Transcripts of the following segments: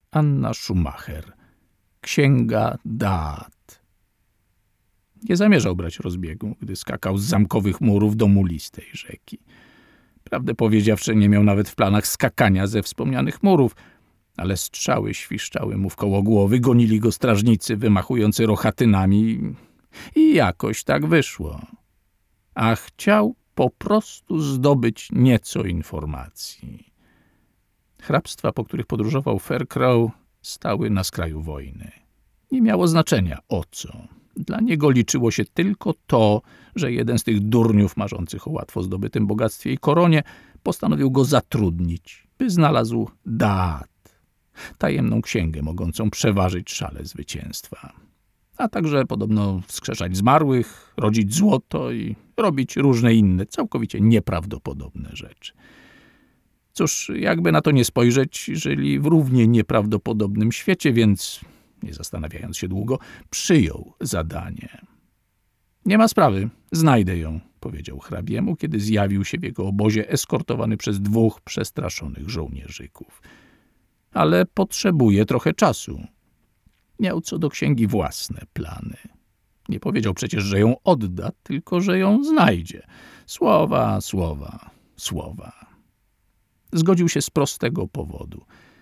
Anna Schumacher. Księga dat. Nie zamierzał brać rozbiegu, gdy skakał z zamkowych murów do mulistej rzeki. Prawdę powiedziawszy, nie miał nawet w planach skakania ze wspomnianych murów, ale strzały świszczały mu wkoło głowy, gonili go strażnicy wymachujący rochatynami i jakoś tak wyszło. A chciał po prostu zdobyć nieco informacji. Hrabstwa, po których podróżował Faircrow, stały na skraju wojny. Nie miało znaczenia o co. Dla niego liczyło się tylko to, że jeden z tych durniów marzących o łatwo zdobytym bogactwie i koronie postanowił go zatrudnić, by znalazł dat, tajemną księgę mogącą przeważyć szale zwycięstwa. A także podobno wskrzeszać zmarłych, rodzić złoto i robić różne inne, całkowicie nieprawdopodobne rzeczy. Cóż, jakby na to nie spojrzeć, żyli w równie nieprawdopodobnym świecie, więc, nie zastanawiając się długo, przyjął zadanie. Nie ma sprawy, znajdę ją, powiedział hrabiemu, kiedy zjawił się w jego obozie eskortowany przez 2 przestraszonych żołnierzyków. Ale potrzebuje trochę czasu. Miał co do księgi własne plany. Nie powiedział przecież, że ją odda, tylko że ją znajdzie. Słowa, słowa, słowa. Zgodził się z prostego powodu.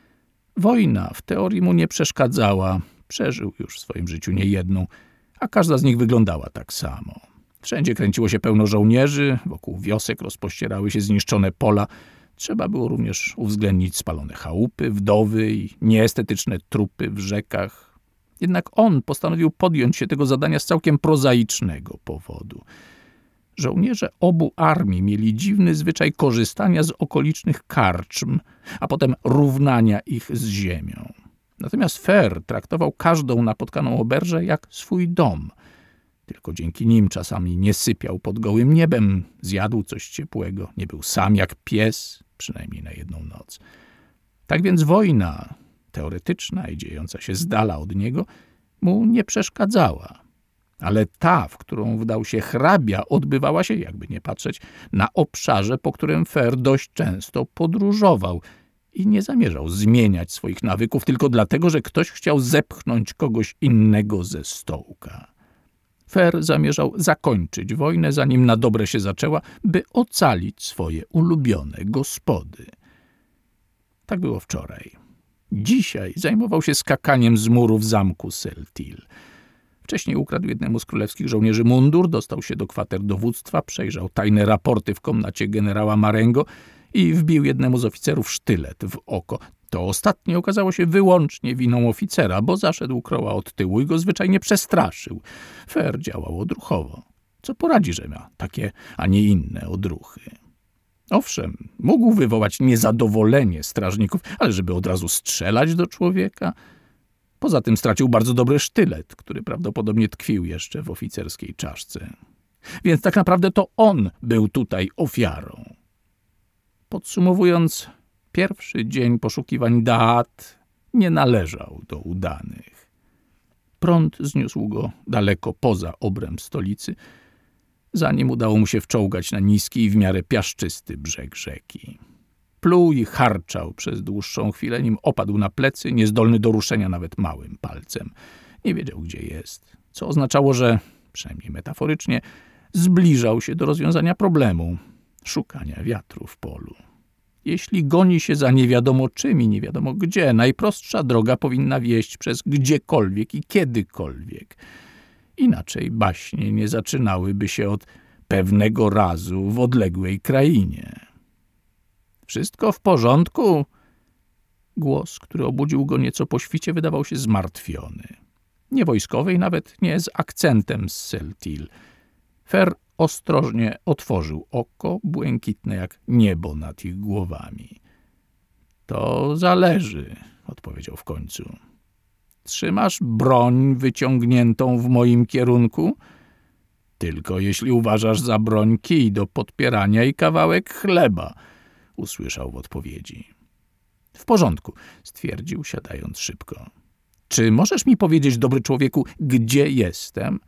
Wojna w teorii mu nie przeszkadzała. Przeżył już w swoim życiu niejedną, a każda z nich wyglądała tak samo. Wszędzie kręciło się pełno żołnierzy, wokół wiosek rozpościerały się zniszczone pola. Trzeba było również uwzględnić spalone chałupy, wdowy i nieestetyczne trupy w rzekach. Jednak on postanowił podjąć się tego zadania z całkiem prozaicznego powodu. Żołnierze obu armii mieli dziwny zwyczaj korzystania z okolicznych karczm, a potem równania ich z ziemią. Natomiast Fer traktował każdą napotkaną oberżę jak swój dom. Tylko dzięki nim czasami nie sypiał pod gołym niebem, zjadł coś ciepłego, nie był sam jak pies, przynajmniej na jedną noc. Tak więc wojna, teoretyczna i dziejąca się z dala od niego, mu nie przeszkadzała. Ale ta, w którą wdał się hrabia, odbywała się, jakby nie patrzeć, na obszarze, po którym Fer dość często podróżował i nie zamierzał zmieniać swoich nawyków tylko dlatego, że ktoś chciał zepchnąć kogoś innego ze stołka. Fer zamierzał zakończyć wojnę, zanim na dobre się zaczęła, by ocalić swoje ulubione gospody. Tak było wczoraj. Dzisiaj zajmował się skakaniem z murów zamku Seltil. Wcześniej ukradł jednemu z królewskich żołnierzy mundur, dostał się do kwater dowództwa, przejrzał tajne raporty w komnacie generała Marengo i wbił jednemu z oficerów sztylet w oko. To ostatnie okazało się wyłącznie winą oficera, bo zaszedł Crowa od tyłu i go zwyczajnie przestraszył. Fer działał odruchowo. Co poradzi, że ma takie, a nie inne odruchy. Owszem, mógł wywołać niezadowolenie strażników, ale żeby od razu strzelać do człowieka? Poza tym stracił bardzo dobry sztylet, który prawdopodobnie tkwił jeszcze w oficerskiej czaszce. Więc tak naprawdę to on był tutaj ofiarą. Podsumowując, pierwszy dzień poszukiwań dat nie należał do udanych. Prąd zniósł go daleko poza obręb stolicy, zanim udało mu się wczołgać na niski i w miarę piaszczysty brzeg rzeki. Pluł i harczał przez dłuższą chwilę, nim opadł na plecy, niezdolny do ruszenia nawet małym palcem. Nie wiedział, gdzie jest, co oznaczało, że, przynajmniej metaforycznie, zbliżał się do rozwiązania problemu, szukania wiatru w polu. Jeśli goni się za nie wiadomo czym i nie wiadomo gdzie, najprostsza droga powinna wieść przez gdziekolwiek i kiedykolwiek. Inaczej baśnie nie zaczynałyby się od pewnego razu w odległej krainie. Wszystko w porządku? Głos, który obudził go nieco po świcie, wydawał się zmartwiony. Nie wojskowy i nawet nie z akcentem z Seltil. Fer ostrożnie otworzył oko, błękitne jak niebo nad ich głowami. To zależy, odpowiedział w końcu. Trzymasz broń wyciągniętą w moim kierunku? Tylko jeśli uważasz za broń kij do podpierania i kawałek chleba, usłyszał w odpowiedzi. W porządku, stwierdził, siadając szybko. Czy możesz mi powiedzieć, dobry człowieku, gdzie jestem?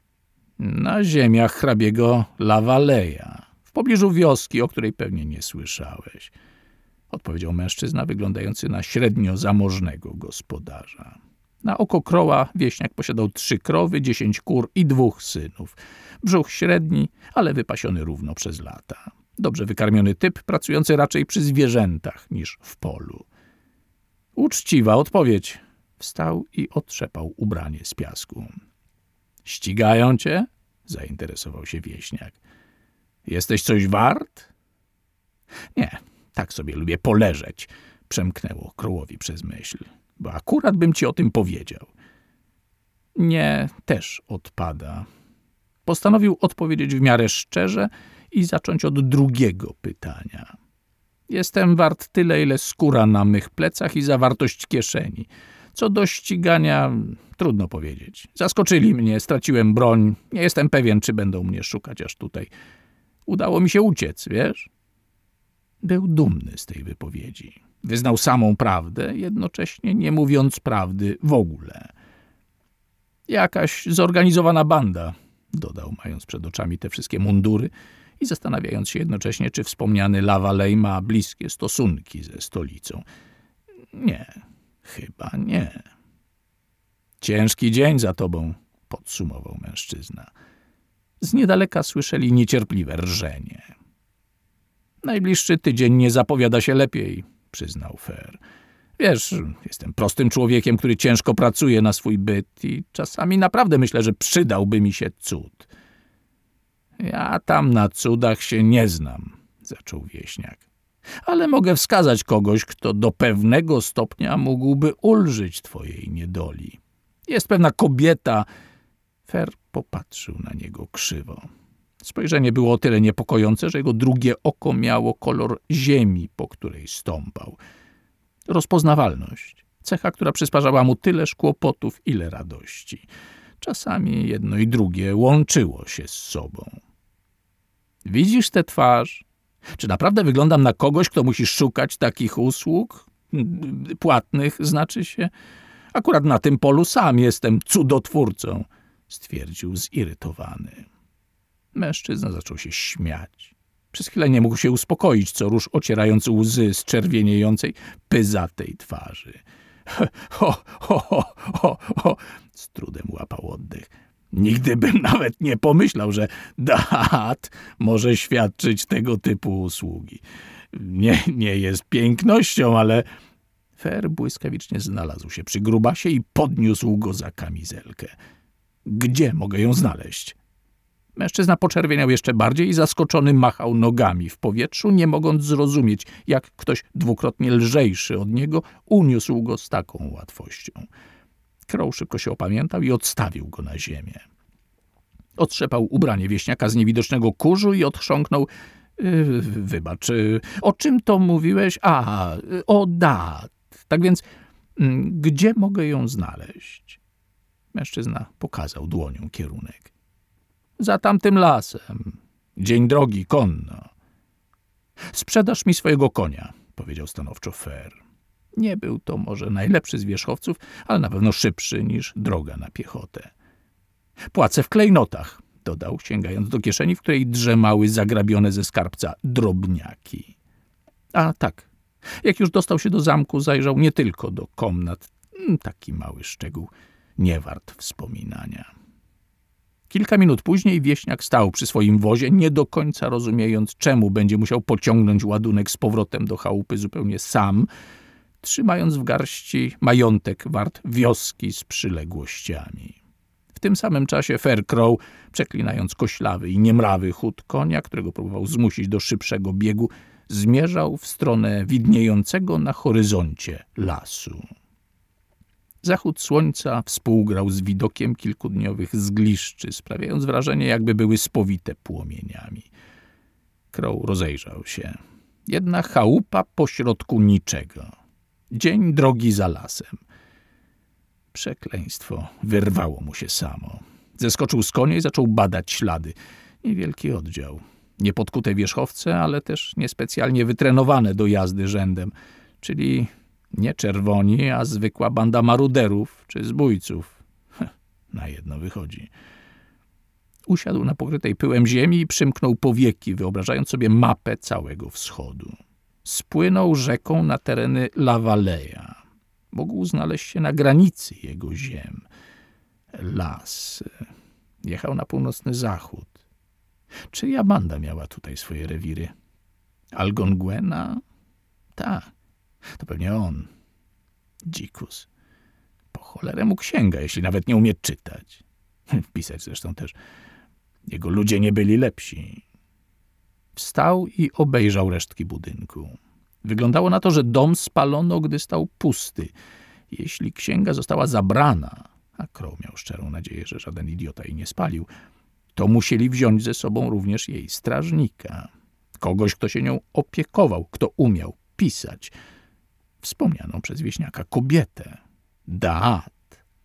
Na ziemiach hrabiego La Valleja, w pobliżu wioski, o której pewnie nie słyszałeś. odpowiedział mężczyzna wyglądający na średnio zamożnego gospodarza. Na oko Crowa wieśniak posiadał 3 krowy, 10 kur i 2 synów. Brzuch średni, ale wypasiony równo przez lata. Dobrze wykarmiony typ, pracujący raczej przy zwierzętach niż w polu. Uczciwa odpowiedź. Wstał i otrzepał ubranie z piasku. Ścigają cię? Zainteresował się wieśniak. Jesteś coś wart? Nie, tak sobie lubię poleżeć, przemknęło Crowowi przez myśl, bo akurat bym ci o tym powiedział. Nie, też odpada. Postanowił odpowiedzieć w miarę szczerze i zacząć od drugiego pytania. Jestem wart tyle, ile skóra na mych plecach i zawartość kieszeni. Co do ścigania, trudno powiedzieć. Zaskoczyli mnie, straciłem broń. Nie jestem pewien, czy będą mnie szukać aż tutaj. Udało mi się uciec, wiesz? Był dumny z tej wypowiedzi. Wyznał samą prawdę, jednocześnie nie mówiąc prawdy w ogóle. Jakaś zorganizowana banda, dodał, mając przed oczami te wszystkie mundury i zastanawiając się jednocześnie, czy wspomniany Lavallee ma bliskie stosunki ze stolicą. Nie, chyba nie. Ciężki dzień za tobą, podsumował mężczyzna. Z niedaleka słyszeli niecierpliwe rżenie. Najbliższy tydzień nie zapowiada się lepiej, przyznał Fer. Wiesz, jestem prostym człowiekiem, który ciężko pracuje na swój byt i czasami naprawdę myślę, że przydałby mi się cud. Ja tam na cudach się nie znam, zaczął wieśniak. Ale mogę wskazać kogoś, kto do pewnego stopnia mógłby ulżyć twojej niedoli. Jest pewna kobieta. Fer popatrzył na niego krzywo. Spojrzenie było o tyle niepokojące, że jego drugie oko miało kolor ziemi, po której stąpał. Rozpoznawalność. Cecha, która przysparzała mu tyleż kłopotów, ile radości. Czasami jedno i drugie łączyło się z sobą. Widzisz tę twarz? Czy naprawdę wyglądam na kogoś, kto musi szukać takich usług? Płatnych, znaczy się? Akurat na tym polu sam jestem cudotwórcą, stwierdził zirytowany. Mężczyzna zaczął się śmiać. Przez chwilę nie mógł się uspokoić, co róż ocierając łzy z czerwieniejącej, pyzatej twarzy. Z trudem łapał oddech. Nigdy bym nawet nie pomyślał, że Dat może świadczyć tego typu usługi. Nie jest pięknością, ale... Fer błyskawicznie znalazł się przy grubasie i podniósł go za kamizelkę. Gdzie mogę ją znaleźć? Mężczyzna poczerwieniał jeszcze bardziej i zaskoczony machał nogami w powietrzu, nie mogąc zrozumieć, jak ktoś dwukrotnie lżejszy od niego uniósł go z taką łatwością. Crow szybko się opamiętał i odstawił go na ziemię. Otrzepał ubranie wieśniaka z niewidocznego kurzu i odchrząknął. Wybacz, o czym to mówiłeś? O Dat. Tak więc, gdzie mogę ją znaleźć? Mężczyzna pokazał dłonią kierunek. Za tamtym lasem. Dzień drogi, konno. Sprzedasz mi swojego konia, powiedział stanowczo Fer. Nie był to może najlepszy z wierzchowców, ale na pewno szybszy niż droga na piechotę. Płacę w klejnotach, dodał, sięgając do kieszeni, w której drzemały zagrabione ze skarbca drobniaki. A tak, jak już dostał się do zamku, zajrzał nie tylko do komnat. Taki mały szczegół, nie wart wspominania. Kilka minut później wieśniak stał przy swoim wozie, nie do końca rozumiejąc, czemu będzie musiał pociągnąć ładunek z powrotem do chałupy zupełnie sam, trzymając w garści majątek wart wioski z przyległościami. W tym samym czasie Fer Crow, przeklinając koślawy i niemrawy chód konia, którego próbował zmusić do szybszego biegu, zmierzał w stronę widniejącego na horyzoncie lasu. Zachód słońca współgrał z widokiem kilkudniowych zgliszczy, sprawiając wrażenie, jakby były spowite płomieniami. Crow rozejrzał się. Jedna chałupa pośrodku niczego. Dzień drogi za lasem. Przekleństwo wyrwało mu się samo. Zeskoczył z konia i zaczął badać ślady. Niewielki oddział. Niepodkute wierzchowce, ale też niespecjalnie wytrenowane do jazdy rzędem, czyli nie czerwoni, a zwykła banda maruderów czy zbójców. Na jedno wychodzi. Usiadł na pokrytej pyłem ziemi i przymknął powieki, wyobrażając sobie mapę całego wschodu. spłynął rzeką na tereny Lavaleja. Mógł znaleźć się na granicy jego ziem. Las jechał na północny zachód. Czyja banda miała tutaj swoje rewiry? Algonquena? Tak, to pewnie on. Dzikus. Po cholerę mu księga, jeśli nawet nie umie czytać. Pisać zresztą też. Jego ludzie nie byli lepsi. Wstał i obejrzał resztki budynku. Wyglądało na to, że dom spalono, gdy stał pusty. Jeśli księga została zabrana, a Crow miał szczerą nadzieję, że żaden idiota jej nie spalił, to musieli wziąć ze sobą również jej strażnika. Kogoś, kto się nią opiekował, kto umiał pisać. Wspomnianą przez wieśniaka kobietę. Daat.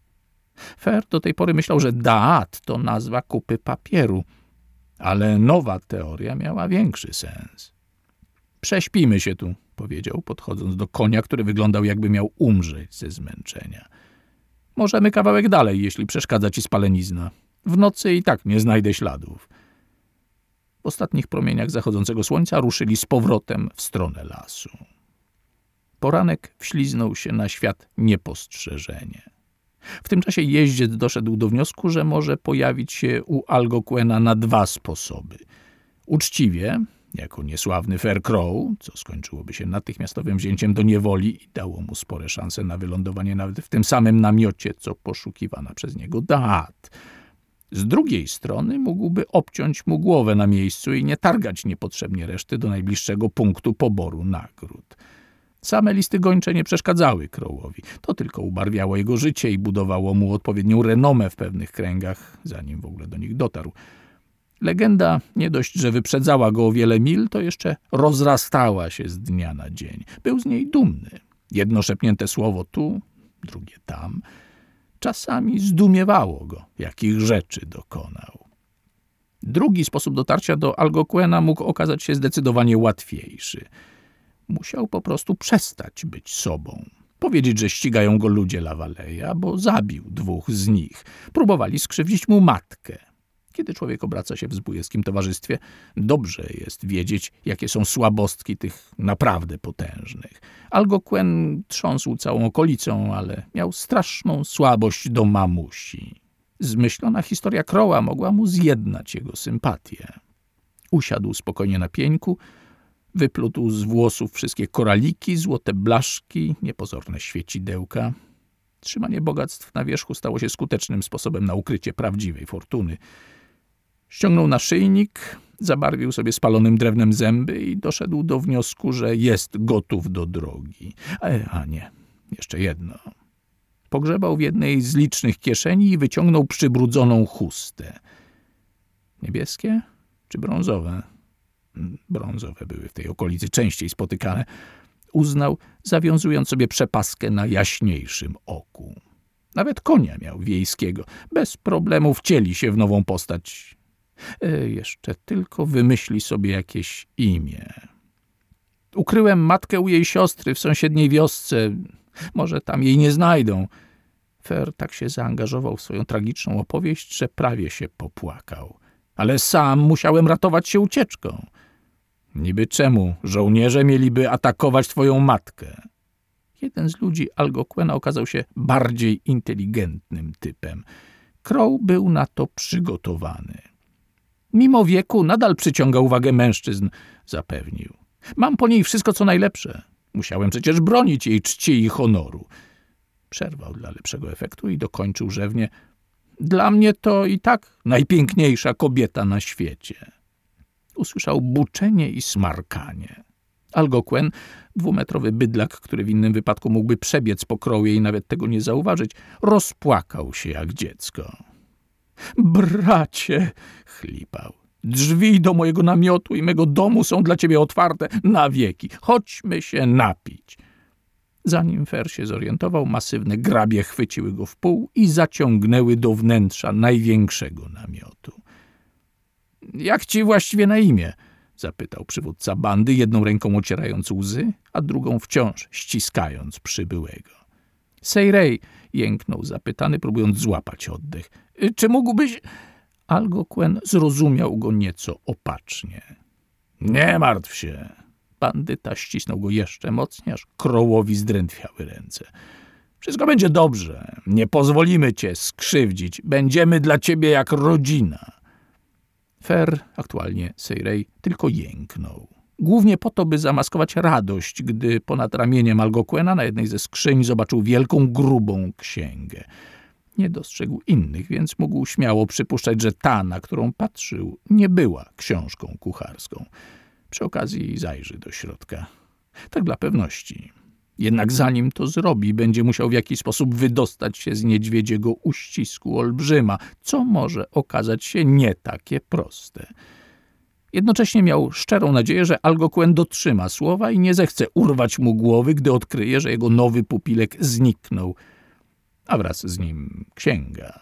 Fer do tej pory myślał, że Daat to nazwa kupy papieru, ale nowa teoria miała większy sens. Prześpimy się tu, powiedział, podchodząc do konia, który wyglądał, jakby miał umrzeć ze zmęczenia. Możemy kawałek dalej, jeśli przeszkadza ci spalenizna. W nocy i tak nie znajdę śladów. W ostatnich promieniach zachodzącego słońca ruszyli z powrotem w stronę lasu. Poranek wśliznął się na świat niepostrzeżenie. W tym czasie jeździec doszedł do wniosku, że może pojawić się u Algonquena na dwa sposoby. Uczciwie, jako niesławny Fair Crow, co skończyłoby się natychmiastowym wzięciem do niewoli i dało mu spore szanse na wylądowanie nawet w tym samym namiocie, co poszukiwana przez niego Daat. Z drugiej strony mógłby obciąć mu głowę na miejscu i nie targać niepotrzebnie reszty do najbliższego punktu poboru nagród. Same listy gończe nie przeszkadzały Crowowi. To tylko ubarwiało jego życie i budowało mu odpowiednią renomę w pewnych kręgach, zanim w ogóle do nich dotarł. Legenda nie dość, że wyprzedzała go o wiele mil, to jeszcze rozrastała się z dnia na dzień. Był z niej dumny. Jedno szepnięte słowo tu, drugie tam. Czasami zdumiewało go, jakich rzeczy dokonał. Drugi sposób dotarcia do Algonquena mógł okazać się zdecydowanie łatwiejszy. Musiał po prostu przestać być sobą. Powiedzieć, że ścigają go ludzie Lavaleja, bo zabił dwóch z nich. Próbowali skrzywdzić mu matkę. Kiedy człowiek obraca się w zbójeckim towarzystwie, dobrze jest wiedzieć, jakie są słabostki tych naprawdę potężnych. Algonquin trząsł całą okolicą, ale miał straszną słabość do mamusi. Zmyślona historia Crowa mogła mu zjednać jego sympatię. Usiadł spokojnie na pieńku, wyplótł z włosów wszystkie koraliki, złote blaszki, niepozorne świecidełka. Trzymanie bogactw na wierzchu stało się skutecznym sposobem na ukrycie prawdziwej fortuny. Ściągnął naszyjnik, zabarwił sobie spalonym drewnem zęby i doszedł do wniosku, że jest gotów do drogi. A nie, jeszcze jedno. Pogrzebał w jednej z licznych kieszeni i wyciągnął przybrudzoną chustę. Niebieskie czy brązowe? Brązowe były w tej okolicy częściej spotykane. Uznał, zawiązując sobie przepaskę na jaśniejszym oku. Nawet konia miał wiejskiego. Bez problemu wcieli się w nową postać. Jeszcze tylko wymyśli sobie jakieś imię. Ukryłem matkę u jej siostry w sąsiedniej wiosce. Może tam jej nie znajdą. Fer tak się zaangażował w swoją tragiczną opowieść, że prawie się popłakał. Ale sam musiałem ratować się ucieczką. Niby czemu żołnierze mieliby atakować twoją matkę? Jeden z ludzi Algonquena okazał się bardziej inteligentnym typem. Crow był na to przygotowany. Mimo wieku nadal przyciąga uwagę mężczyzn, zapewnił. Mam po niej wszystko, co najlepsze. Musiałem przecież bronić jej czci i honoru. Przerwał dla lepszego efektu i dokończył rzewnie. Dla mnie to i tak najpiękniejsza kobieta na świecie. Usłyszał buczenie i smarkanie. Algonquin, dwumetrowy bydlak, który w innym wypadku mógłby przebiec po Crowie i nawet tego nie zauważyć, rozpłakał się jak dziecko. Bracie, chlipał, drzwi do mojego namiotu i mego domu są dla ciebie otwarte na wieki. Chodźmy się napić. Zanim Fer się zorientował, masywne grabie chwyciły go w pół i zaciągnęły do wnętrza największego namiotu. Jak ci właściwie na imię? Zapytał przywódca bandy, jedną ręką ocierając łzy, a drugą wciąż ściskając przybyłego. Sejrej, jęknął zapytany, próbując złapać oddech. Czy mógłbyś... Algonquin zrozumiał go nieco opacznie. Nie martw się. Bandyta ścisnął go jeszcze mocniej, aż Crowe'owi zdrętwiały ręce. Wszystko będzie dobrze. Nie pozwolimy cię skrzywdzić. Będziemy dla ciebie jak rodzina. Fer, aktualnie Sayre, tylko jęknął. Głównie po to, by zamaskować radość, gdy ponad ramieniem Algoquena na jednej ze skrzyń zobaczył wielką, grubą księgę. Nie dostrzegł innych, więc mógł śmiało przypuszczać, że ta, na którą patrzył, nie była książką kucharską. Przy okazji zajrzy do środka. Tak dla pewności. Jednak zanim to zrobi, będzie musiał w jakiś sposób wydostać się z niedźwiedziego uścisku olbrzyma, co może okazać się nie takie proste. Jednocześnie miał szczerą nadzieję, że Algoquen dotrzyma słowa i nie zechce urwać mu głowy, gdy odkryje, że jego nowy pupilek zniknął, a wraz z nim księga.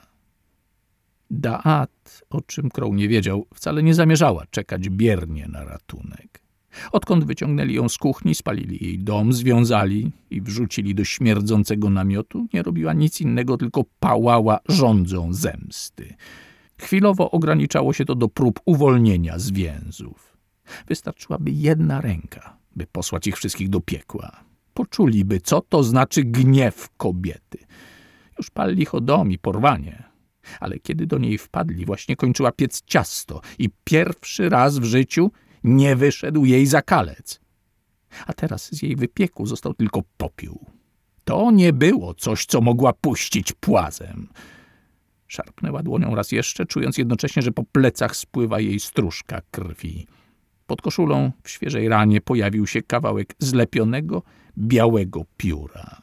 Da'at, o czym Crowe nie wiedział, wcale nie zamierzała czekać biernie na ratunek. Odkąd wyciągnęli ją z kuchni, spalili jej dom, związali i wrzucili do śmierdzącego namiotu, nie robiła nic innego, tylko pałała żądzą zemsty. Chwilowo ograniczało się to do prób uwolnienia z więzów. Wystarczyłaby jedna ręka, by posłać ich wszystkich do piekła. Poczuliby, co to znaczy gniew kobiety. Już pal ich o dom i porwanie. Ale kiedy do niej wpadli, właśnie kończyła piec ciasto i pierwszy raz w życiu nie wyszedł jej zakalec. A teraz z jej wypieku został tylko popiół. To nie było coś, co mogła puścić płazem. Szarpnęła dłonią raz jeszcze, czując jednocześnie, że po plecach spływa jej stróżka krwi. Pod koszulą w świeżej ranie pojawił się kawałek zlepionego, białego pióra.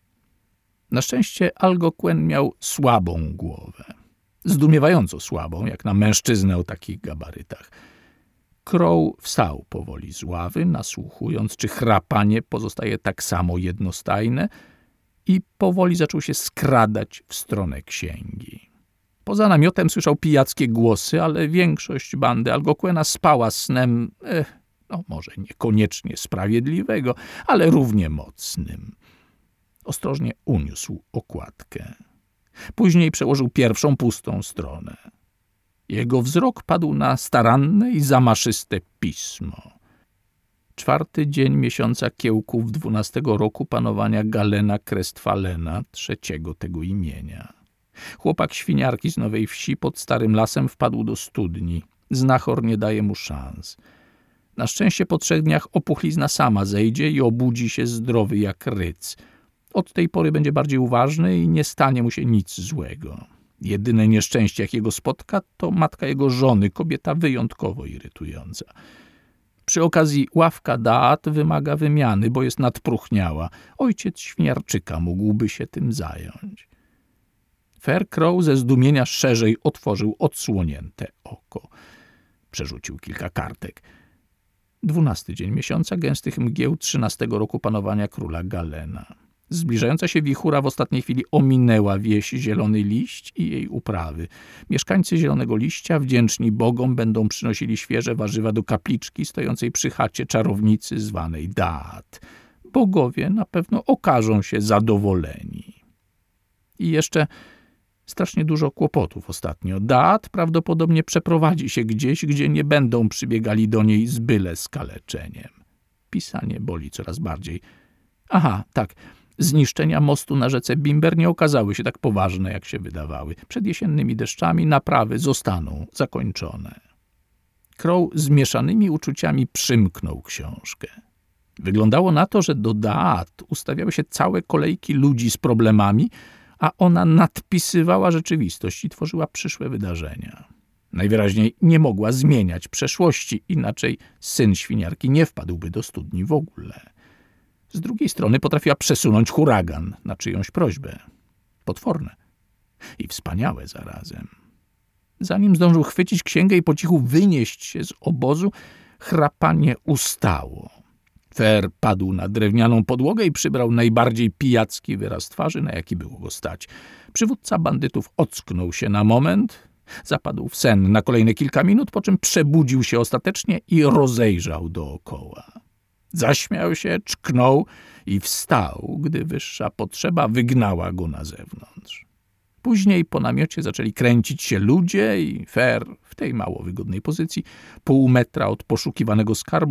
Na szczęście Algoquen miał słabą głowę. Zdumiewająco słabą, jak na mężczyznę o takich gabarytach. Crowe wstał powoli z ławy, nasłuchując, czy chrapanie pozostaje tak samo jednostajne, i powoli zaczął się skradać w stronę księgi. Poza namiotem słyszał pijackie głosy, ale większość bandy Algoquena spała snem, może niekoniecznie sprawiedliwego, ale równie mocnym. Ostrożnie uniósł okładkę. Później przełożył pierwszą pustą stronę. Jego wzrok padł na staranne i zamaszyste pismo. 4. dzień miesiąca Kiełków 12 roku panowania Galena Crestfalena, 3. tego imienia. Chłopak świniarki z Nowej Wsi pod Starym Lasem wpadł do studni. Znachor nie daje mu szans. Na szczęście po 3 dniach opuchlizna sama zejdzie i obudzi się zdrowy jak ryc. Od tej pory będzie bardziej uważny i nie stanie mu się nic złego. Jedyne nieszczęście, jakiego spotka, to matka jego żony, kobieta wyjątkowo irytująca. Przy okazji ławka Da'at wymaga wymiany, bo jest nadpruchniała. Ojciec świniarczyka mógłby się tym zająć. Fer Crowe ze zdumienia szerzej otworzył odsłonięte oko. Przerzucił kilka kartek. 12 dzień miesiąca gęstych mgieł 13 roku panowania króla Galena. Zbliżająca się wichura w ostatniej chwili ominęła wieś Zielony Liść i jej uprawy. Mieszkańcy Zielonego Liścia, wdzięczni bogom, będą przynosili świeże warzywa do kapliczki stojącej przy chacie czarownicy zwanej Da'at. Bogowie na pewno okażą się zadowoleni. I jeszcze strasznie dużo kłopotów ostatnio. Da'at prawdopodobnie przeprowadzi się gdzieś, gdzie nie będą przybiegali do niej z byle skaleczeniem. Pisanie boli coraz bardziej. Aha, tak. Zniszczenia mostu na rzece Bimber nie okazały się tak poważne, jak się wydawały. Przed jesiennymi deszczami naprawy zostaną zakończone. Crowe z mieszanymi uczuciami przymknął książkę. Wyglądało na to, że do Da'at ustawiały się całe kolejki ludzi z problemami, a ona nadpisywała rzeczywistość i tworzyła przyszłe wydarzenia. Najwyraźniej nie mogła zmieniać przeszłości, inaczej syn świniarki nie wpadłby do studni w ogóle. Z drugiej strony potrafiła przesunąć huragan na czyjąś prośbę. Potworne i wspaniałe zarazem. Zanim zdążył chwycić księgę i po cichu wynieść się z obozu, chrapanie ustało. Fer padł na drewnianą podłogę i przybrał najbardziej pijacki wyraz twarzy, na jaki było go stać. Przywódca bandytów ocknął się na moment, zapadł w sen na kolejne kilka minut, po czym przebudził się ostatecznie i rozejrzał dookoła. Zaśmiał się, czknął i wstał, gdy wyższa potrzeba wygnała go na zewnątrz. Później po namiocie zaczęli kręcić się ludzie i Fer w tej mało wygodnej pozycji, pół metra od poszukiwanego skarbu,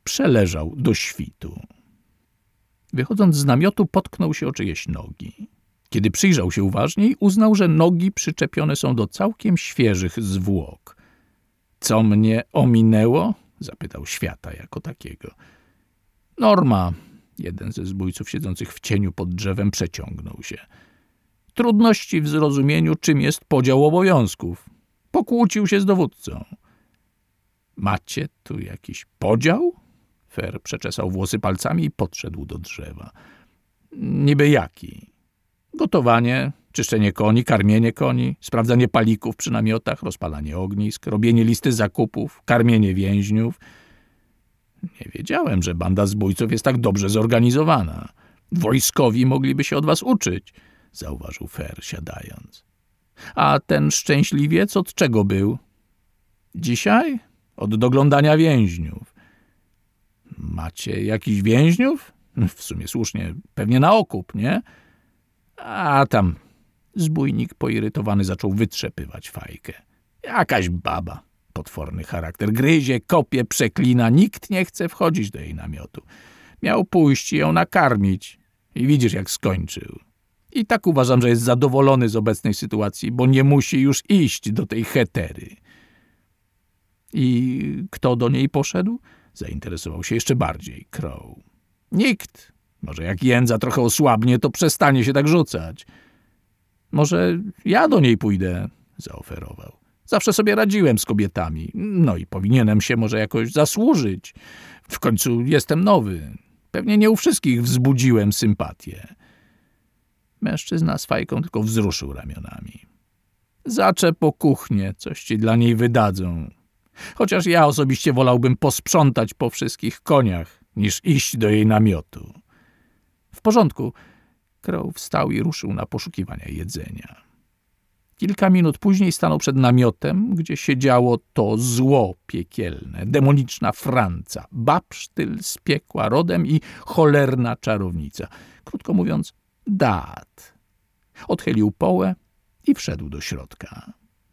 przeleżał do świtu. Wychodząc z namiotu, potknął się o czyjeś nogi. Kiedy przyjrzał się uważniej, uznał, że nogi przyczepione są do całkiem świeżych zwłok. Co mnie ominęło? Zapytał świata jako takiego. Norma, jeden ze zbójców siedzących w cieniu pod drzewem przeciągnął się. Trudności w zrozumieniu, czym jest podział obowiązków. Pokłócił się z dowódcą. Macie tu jakiś podział? Fer przeczesał włosy palcami i podszedł do drzewa. Niby jaki? Gotowanie, czyszczenie koni, karmienie koni, sprawdzanie palików przy namiotach, rozpalanie ognisk, robienie listy zakupów, karmienie więźniów. Nie wiedziałem, że banda zbójców jest tak dobrze zorganizowana. Wojskowi mogliby się od was uczyć, zauważył Fer, siadając. A ten szczęśliwiec od czego był? Dzisiaj? Od doglądania więźniów. Macie jakichś więźniów? W sumie słusznie, pewnie na okup, nie? A tam... Zbójnik poirytowany zaczął wytrzepywać fajkę. Jakaś baba, potworny charakter, gryzie, kopie, przeklina, nikt nie chce wchodzić do jej namiotu. Miał pójść i ją nakarmić i widzisz, jak skończył. I tak uważam, że jest zadowolony z obecnej sytuacji, bo nie musi już iść do tej hetery. I kto do niej poszedł? Zainteresował się jeszcze bardziej Crow. Nikt. Może jak jędza trochę osłabnie, to przestanie się tak rzucać. Może ja do niej pójdę, zaoferował. Zawsze sobie radziłem z kobietami. No i powinienem się może jakoś zasłużyć. W końcu jestem nowy. Pewnie nie u wszystkich wzbudziłem sympatię. Mężczyzna z fajką tylko wzruszył ramionami. Zaczep po kuchnię, coś ci dla niej wydadzą. Chociaż ja osobiście wolałbym posprzątać po wszystkich koniach, niż iść do jej namiotu. W porządku. Crow wstał i ruszył na poszukiwania jedzenia. Kilka minut później stanął przed namiotem, gdzie siedziało to zło piekielne, demoniczna Franca, babsztyl z piekła rodem i cholerna czarownica. Krótko mówiąc, Dat. Odchylił połę i wszedł do środka.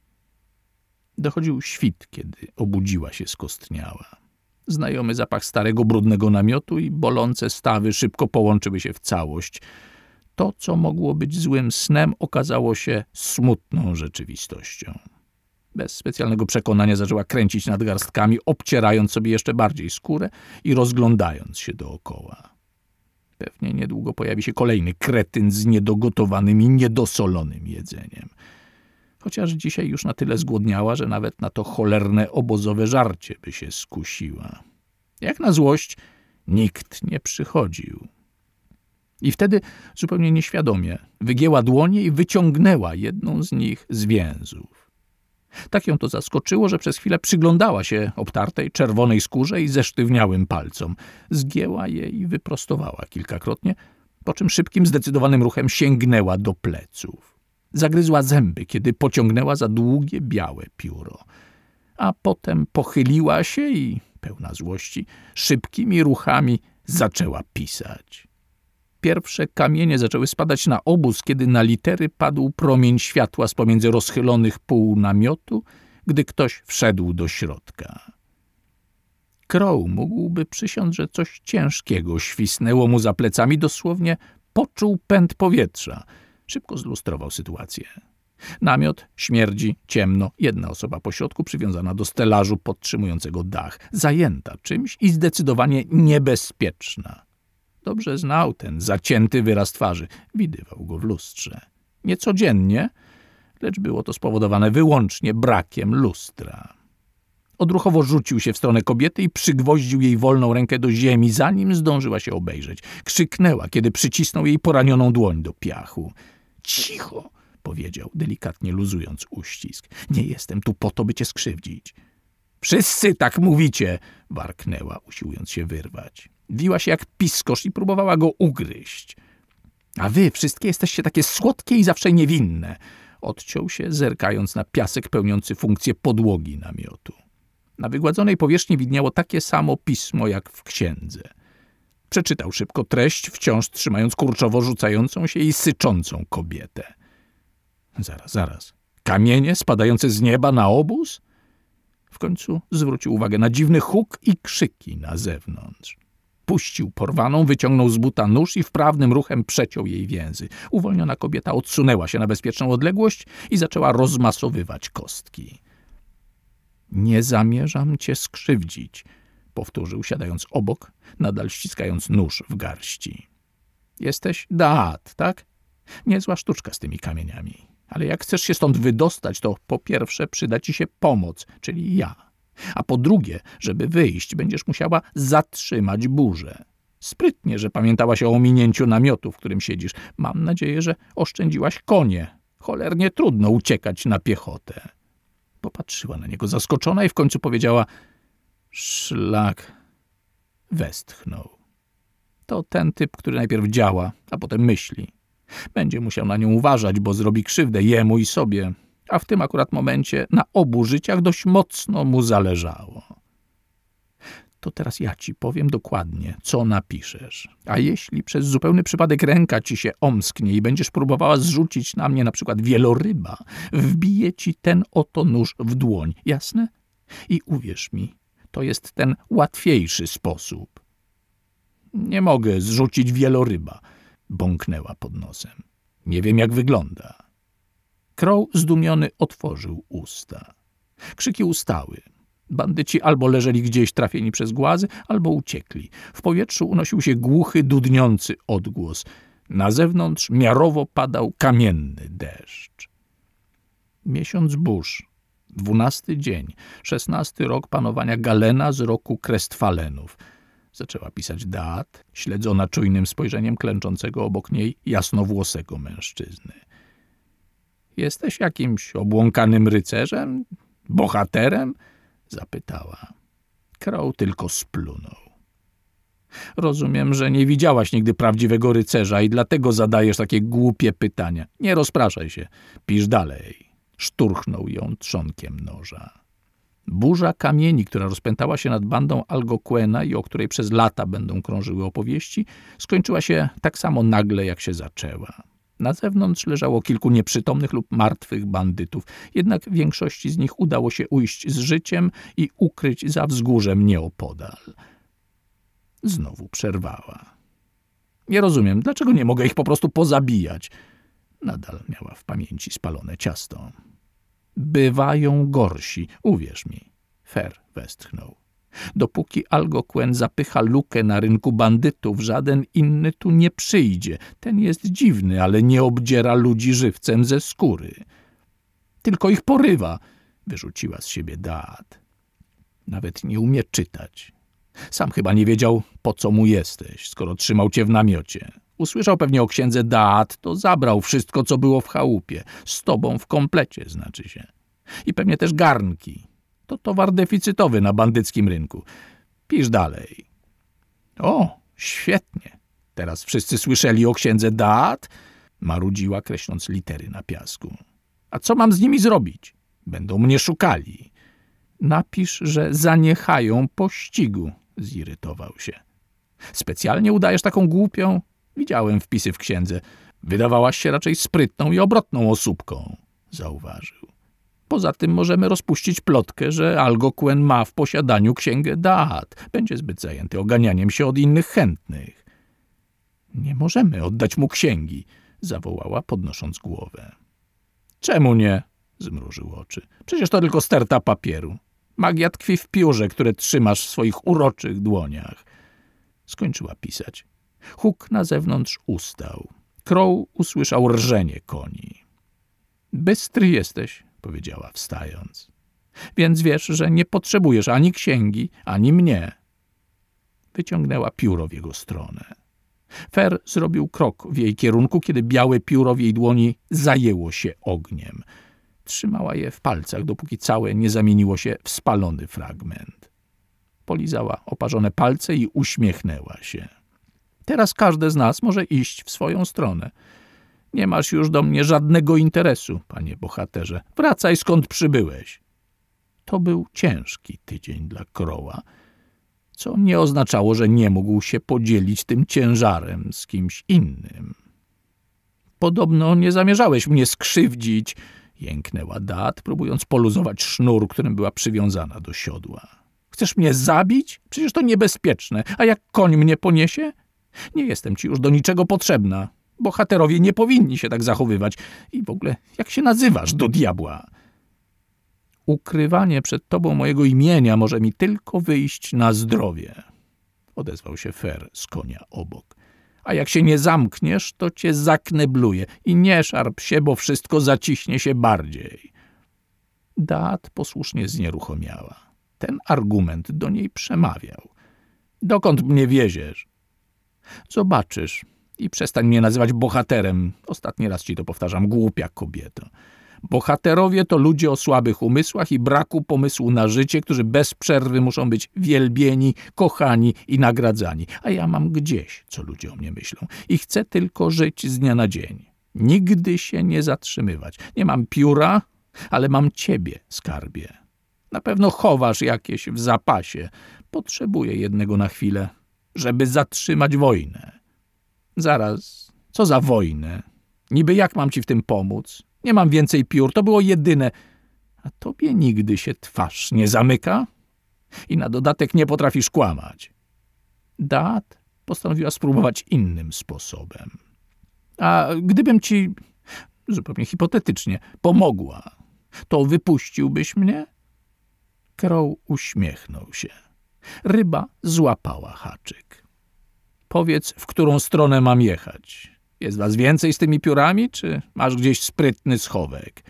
Dochodził świt, kiedy obudziła się skostniała. Znajomy zapach starego, brudnego namiotu i bolące stawy szybko połączyły się w całość. To, co mogło być złym snem, okazało się smutną rzeczywistością. Bez specjalnego przekonania zaczęła kręcić nadgarstkami, obcierając sobie jeszcze bardziej skórę i rozglądając się dookoła. Pewnie niedługo pojawi się kolejny kretyn z niedogotowanym i niedosolonym jedzeniem. Chociaż dzisiaj już na tyle zgłodniała, że nawet na to cholerne obozowe żarcie by się skusiła. Jak na złość, nikt nie przychodził. I wtedy, zupełnie nieświadomie, wygięła dłonie i wyciągnęła jedną z nich z więzów. Tak ją to zaskoczyło, że przez chwilę przyglądała się obtartej, czerwonej skórze i zesztywniałym palcom. Zgięła je i wyprostowała kilkakrotnie, po czym szybkim, zdecydowanym ruchem sięgnęła do pleców. Zagryzła zęby, kiedy pociągnęła za długie, białe pióro. A potem pochyliła się i, pełna złości, szybkimi ruchami zaczęła pisać. Pierwsze kamienie zaczęły spadać na obóz, kiedy na litery padł promień światła z pomiędzy rozchylonych pół namiotu, gdy ktoś wszedł do środka. Crow mógłby przysiąc, że coś ciężkiego świsnęło mu za plecami, dosłownie poczuł pęd powietrza. Szybko zlustrował sytuację. Namiot, śmierdzi, ciemno, jedna osoba po środku przywiązana do stelażu podtrzymującego dach, zajęta czymś i zdecydowanie niebezpieczna. Dobrze znał ten zacięty wyraz twarzy, widywał go w lustrze. Niecodziennie, lecz było to spowodowane wyłącznie brakiem lustra. Odruchowo rzucił się w stronę kobiety i przygwoździł jej wolną rękę do ziemi, zanim zdążyła się obejrzeć. Krzyknęła, kiedy przycisnął jej poranioną dłoń do piachu. Cicho, powiedział, delikatnie luzując uścisk. Nie jestem tu po to, by cię skrzywdzić. Wszyscy tak mówicie, warknęła, usiłując się wyrwać. Wiła się jak piskosz i próbowała go ugryźć. A wy wszystkie jesteście takie słodkie i zawsze niewinne. Odciął się, zerkając na piasek pełniący funkcję podłogi namiotu. Na wygładzonej powierzchni widniało takie samo pismo jak w księdze. Przeczytał szybko treść, wciąż trzymając kurczowo rzucającą się i syczącą kobietę. Zaraz. Kamienie spadające z nieba na obóz? W końcu zwrócił uwagę na dziwny huk i krzyki na zewnątrz. Puścił porwaną, wyciągnął z buta nóż i wprawnym ruchem przeciął jej więzy. Uwolniona kobieta odsunęła się na bezpieczną odległość i zaczęła rozmasowywać kostki. Nie zamierzam cię skrzywdzić, powtórzył, siadając obok, nadal ściskając nóż w garści. Jesteś Daat, tak? Niezła sztuczka z tymi kamieniami. Ale jak chcesz się stąd wydostać, to po pierwsze przyda ci się pomoc, czyli ja. A po drugie, żeby wyjść, będziesz musiała zatrzymać burzę. Sprytnie, że pamiętałaś o ominięciu namiotu, w którym siedzisz. Mam nadzieję, że oszczędziłaś konie. Cholernie trudno uciekać na piechotę. Popatrzyła na niego zaskoczona i w końcu powiedziała: szlak. Westchnął. To ten typ, który najpierw działa, a potem myśli. Będzie musiał na nią uważać, bo zrobi krzywdę jemu i sobie, a w tym akurat momencie na obu życiach dość mocno mu zależało. To teraz ja ci powiem dokładnie, co napiszesz. A jeśli przez zupełny przypadek ręka ci się omsknie i będziesz próbowała zrzucić na mnie na przykład wieloryba, wbiję ci ten oto nóż w dłoń, jasne? I uwierz mi, to jest ten łatwiejszy sposób. Nie mogę zrzucić wieloryba, bąknęła pod nosem. Nie wiem, jak wygląda. Crow zdumiony otworzył usta. Krzyki ustały. Bandyci albo leżeli gdzieś trafieni przez głazy, albo uciekli. W powietrzu unosił się głuchy, dudniący odgłos. Na zewnątrz miarowo padał kamienny deszcz. Miesiąc burz, 12 dzień, 16 rok panowania Galena z roku Krestfalenów. Zaczęła pisać Daat, śledzona czujnym spojrzeniem klęczącego obok niej jasnowłosego mężczyzny. Jesteś jakimś obłąkanym rycerzem? Bohaterem? Zapytała. Crow tylko splunął. Rozumiem, że nie widziałaś nigdy prawdziwego rycerza i dlatego zadajesz takie głupie pytania. Nie rozpraszaj się. Pisz dalej. Szturchnął ją trzonkiem noża. Burza kamieni, która rozpętała się nad bandą Algoquena i o której przez lata będą krążyły opowieści, skończyła się tak samo nagle, jak się zaczęła. Na zewnątrz leżało kilku nieprzytomnych lub martwych bandytów, jednak większości z nich udało się ujść z życiem i ukryć za wzgórzem nieopodal. Znowu przerwała. Nie rozumiem, dlaczego nie mogę ich po prostu pozabijać? Nadal miała w pamięci spalone ciasto. Bywają gorsi, uwierz mi. Fer westchnął. Dopóki Algoquen zapycha lukę na rynku bandytów, żaden inny tu nie przyjdzie. Ten jest dziwny, ale nie obdziera ludzi żywcem ze skóry. Tylko ich porywa, wyrzuciła z siebie Daat. Nawet nie umie czytać. Sam chyba nie wiedział, po co mu jesteś, skoro trzymał cię w namiocie. Usłyszał pewnie o księdze Daat, to zabrał wszystko, co było w chałupie. Z tobą w komplecie, znaczy się. I pewnie też garnki. To towar deficytowy na bandyckim rynku. Pisz dalej. O, świetnie. Teraz wszyscy słyszeli o księdze Daat? Marudziła, kreśląc litery na piasku. A co mam z nimi zrobić? Będą mnie szukali. Napisz, że zaniechają pościgu, zirytował się. Specjalnie udajesz taką głupią? Widziałem wpisy w księdze. Wydawałaś się raczej sprytną i obrotną osóbką, zauważył. Poza tym możemy rozpuścić plotkę, że Algoquen ma w posiadaniu księgę Daat. Będzie zbyt zajęty oganianiem się od innych chętnych. Nie możemy oddać mu księgi, zawołała, podnosząc głowę. Czemu nie? Zmrużył oczy. Przecież to tylko sterta papieru. Magia tkwi w piórze, które trzymasz w swoich uroczych dłoniach. Skończyła pisać. Huk na zewnątrz ustał. Crow usłyszał rżenie koni. Bystry jesteś, powiedziała wstając. Więc wiesz, że nie potrzebujesz ani księgi, ani mnie. Wyciągnęła pióro w jego stronę. Fer zrobił krok w jej kierunku, kiedy białe pióro w jej dłoni zajęło się ogniem. Trzymała je w palcach, dopóki całe nie zamieniło się w spalony fragment. Polizała oparzone palce i uśmiechnęła się. Teraz każde z nas może iść w swoją stronę. Nie masz już do mnie żadnego interesu, panie bohaterze. Wracaj, skąd przybyłeś. To był ciężki tydzień dla Crowa, co nie oznaczało, że nie mógł się podzielić tym ciężarem z kimś innym. Podobno nie zamierzałeś mnie skrzywdzić, Jęknęła Dat, próbując poluzować sznur, którym była przywiązana do siodła. Chcesz mnie zabić? Przecież to niebezpieczne. A jak koń mnie poniesie? Nie jestem ci już do niczego potrzebna. Bohaterowie nie powinni się tak zachowywać. I w ogóle, jak się nazywasz, do diabła? Ukrywanie przed tobą mojego imienia może mi tylko wyjść na zdrowie, odezwał się Fer z konia obok. A jak się nie zamkniesz, to cię zaknebluję i nie szarp się, bo wszystko zaciśnie się bardziej. Dat posłusznie znieruchomiała. Ten argument do niej przemawiał. Dokąd mnie wieziesz? Zobaczysz i przestań mnie nazywać bohaterem. Ostatni raz ci to powtarzam, głupia kobieto. Bohaterowie to ludzie o słabych umysłach i braku pomysłu na życie, którzy bez przerwy muszą być wielbieni, kochani i nagradzani. A ja mam gdzieś, co ludzie o mnie myślą. I chcę tylko żyć z dnia na dzień. Nigdy się nie zatrzymywać. Nie mam pióra, ale mam ciebie, skarbie. Na pewno chowasz jakieś w zapasie. Potrzebuję jednego na chwilę, żeby zatrzymać wojnę. Zaraz, co za wojnę? Niby jak mam ci w tym pomóc? Nie mam więcej piór, to było jedyne. A tobie nigdy się twarz nie zamyka? I na dodatek nie potrafisz kłamać. Dat postanowiła spróbować innym sposobem. A gdybym ci, zupełnie hipotetycznie, pomogła, to wypuściłbyś mnie? Crow uśmiechnął się. Ryba złapała haczyk. Powiedz, w którą stronę mam jechać. Jest was więcej z tymi piórami, czy masz gdzieś sprytny schowek?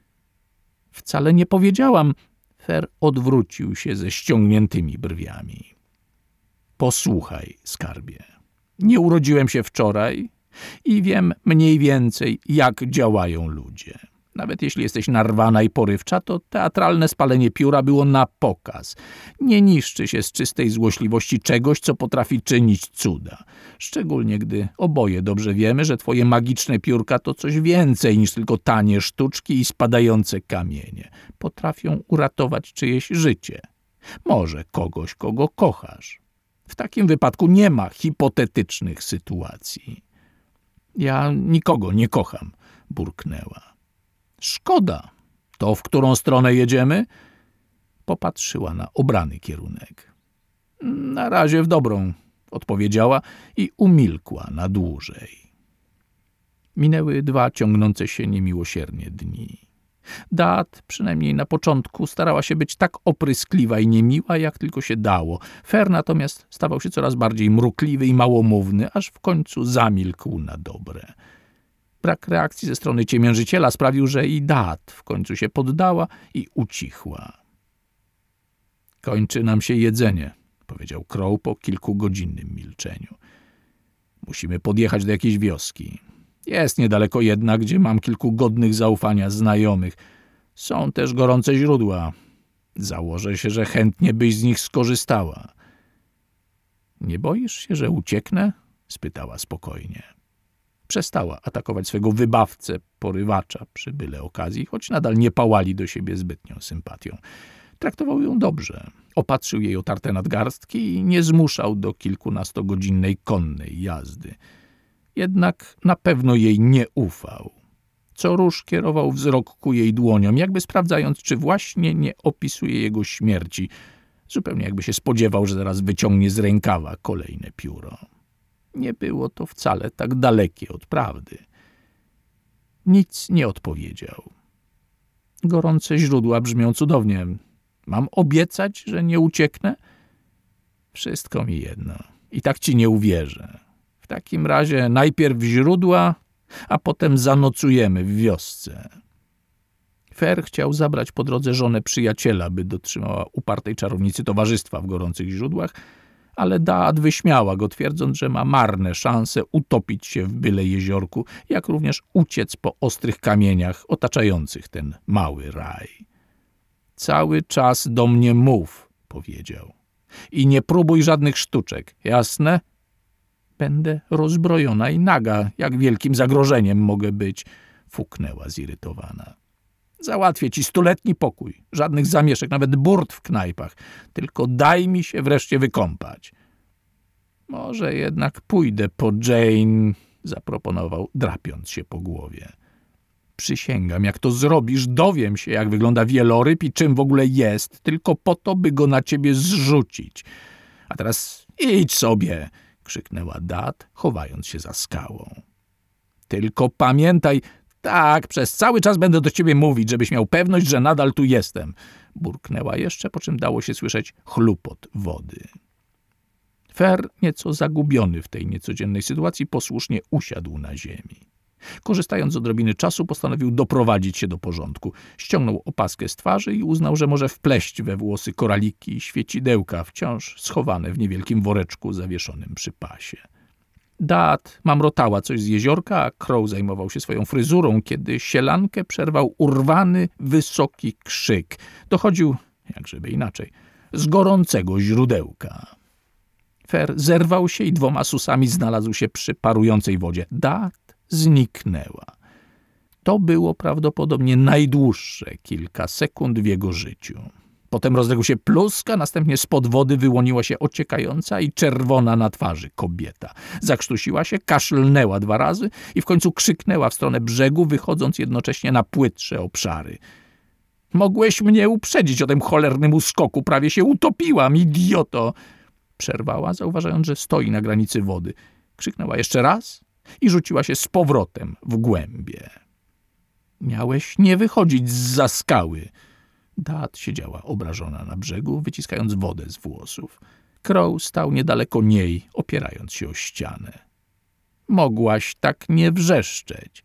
Wcale nie powiedziałam. Fer odwrócił się ze ściągniętymi brwiami. Posłuchaj, skarbie. Nie urodziłem się wczoraj i wiem mniej więcej, jak działają ludzie. Nawet jeśli jesteś narwana i porywcza, to teatralne spalenie pióra było na pokaz. Nie niszczy się z czystej złośliwości czegoś, co potrafi czynić cuda. Szczególnie, gdy oboje dobrze wiemy, że twoje magiczne piórka to coś więcej niż tylko tanie sztuczki i spadające kamienie. Potrafią uratować czyjeś życie. Może kogoś, kogo kochasz. W takim wypadku nie ma hipotetycznych sytuacji. Ja nikogo nie kocham, burknęła. Szkoda. To w którą stronę jedziemy? Popatrzyła na obrany kierunek. Na razie w dobrą, odpowiedziała i umilkła na dłużej. Minęły 2 ciągnące się niemiłosiernie dni. Dat, przynajmniej na początku, starała się być tak opryskliwa i niemiła, jak tylko się dało. Fer natomiast stawał się coraz bardziej mrukliwy i małomówny, aż w końcu zamilkł na dobre. Brak reakcji ze strony ciemiężyciela sprawił, że i Dat w końcu się poddała i ucichła. Kończy nam się jedzenie, powiedział Crow po kilkugodzinnym milczeniu. Musimy podjechać do jakiejś wioski. Jest niedaleko jedna, gdzie mam kilku godnych zaufania znajomych. Są też gorące źródła. Założę się, że chętnie byś z nich skorzystała. Nie boisz się, że ucieknę? Spytała spokojnie. Przestała atakować swego wybawcę, porywacza przy byle okazji, choć nadal nie pałali do siebie zbytnią sympatią. Traktował ją dobrze. Opatrzył jej otarte nadgarstki i nie zmuszał do kilkunastogodzinnej konnej jazdy. Jednak na pewno jej nie ufał. Co rusz kierował wzrok ku jej dłoniom, jakby sprawdzając, czy właśnie nie opisuje jego śmierci, zupełnie jakby się spodziewał, że zaraz wyciągnie z rękawa kolejne pióro. Nie było to wcale tak dalekie od prawdy. Nic nie odpowiedział. Gorące źródła brzmią cudownie. Mam obiecać, że nie ucieknę? Wszystko mi jedno. I tak ci nie uwierzę. W takim razie najpierw źródła, a potem zanocujemy w wiosce. Fer chciał zabrać po drodze żonę przyjaciela, by dotrzymała upartej czarownicy towarzystwa w gorących źródłach, ale Dat wyśmiała go, twierdząc, że ma marne szanse utopić się w byle jeziorku, jak również uciec po ostrych kamieniach otaczających ten mały raj. Cały czas do mnie mów, powiedział. I nie próbuj żadnych sztuczek, jasne? Będę rozbrojona i naga, jak wielkim zagrożeniem mogę być, fuknęła zirytowana. Załatwię ci 100-letni pokój, żadnych zamieszek, nawet burt w knajpach, tylko daj mi się wreszcie wykąpać. Może jednak pójdę po Jane, zaproponował, drapiąc się po głowie. Przysięgam, jak to zrobisz, dowiem się, jak wygląda wieloryb i czym w ogóle jest, tylko po to, by go na ciebie zrzucić. A teraz idź sobie, krzyknęła Dat, chowając się za skałą. Tylko pamiętaj, tak, przez cały czas będę do ciebie mówić, żebyś miał pewność, że nadal tu jestem, burknęła jeszcze, po czym dało się słyszeć chlupot wody. Fer, nieco zagubiony w tej niecodziennej sytuacji, posłusznie usiadł na ziemi. Korzystając z odrobiny czasu, postanowił doprowadzić się do porządku. Ściągnął opaskę z twarzy i uznał, że może wpleść we włosy koraliki i świecidełka, wciąż schowane w niewielkim woreczku zawieszonym przy pasie. Dat mamrotała coś z jeziorka, a Crow zajmował się swoją fryzurą, kiedy sielankę przerwał urwany, wysoki krzyk. Dochodził, jakżeby inaczej, z gorącego źródełka. Fer zerwał się i 2 susami znalazł się przy parującej wodzie. Dat zniknęła. To było prawdopodobnie najdłuższe kilka sekund w jego życiu. Potem rozległ się plusk, a następnie spod wody wyłoniła się ociekająca i czerwona na twarzy kobieta. Zakrztusiła się, kaszlnęła 2 razy i w końcu krzyknęła w stronę brzegu, wychodząc jednocześnie na płytsze obszary. Mogłeś mnie uprzedzić o tym cholernym uskoku, prawie się utopiłam, idioto! Przerwała, zauważając, że stoi na granicy wody. Krzyknęła jeszcze raz i rzuciła się z powrotem w głębie. Miałeś nie wychodzić zza skały. Dat siedziała obrażona na brzegu, wyciskając wodę z włosów. Crow stał niedaleko niej, opierając się o ścianę. Mogłaś tak nie wrzeszczeć.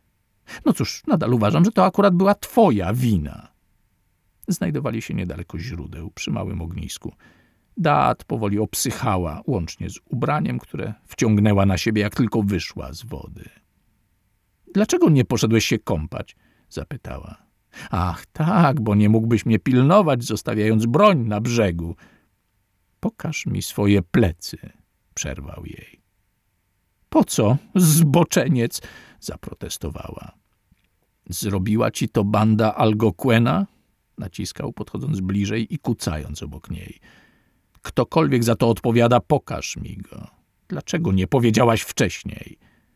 No cóż, nadal uważam, że to akurat była twoja wina. Znajdowali się niedaleko źródeł, przy małym ognisku. Dat powoli obsychała, łącznie z ubraniem, które wciągnęła na siebie, jak tylko wyszła z wody. Dlaczego nie poszedłeś się kąpać? Zapytała. Ach tak, bo nie mógłbyś mnie pilnować, zostawiając broń na brzegu. Pokaż mi swoje plecy, przerwał jej. Po co, zboczeniec? Zaprotestowała. Zrobiła ci to banda Algonquina? Naciskał, podchodząc bliżej i kucając obok niej. Ktokolwiek za to odpowiada, pokaż mi go. Dlaczego nie powiedziałaś wcześniej?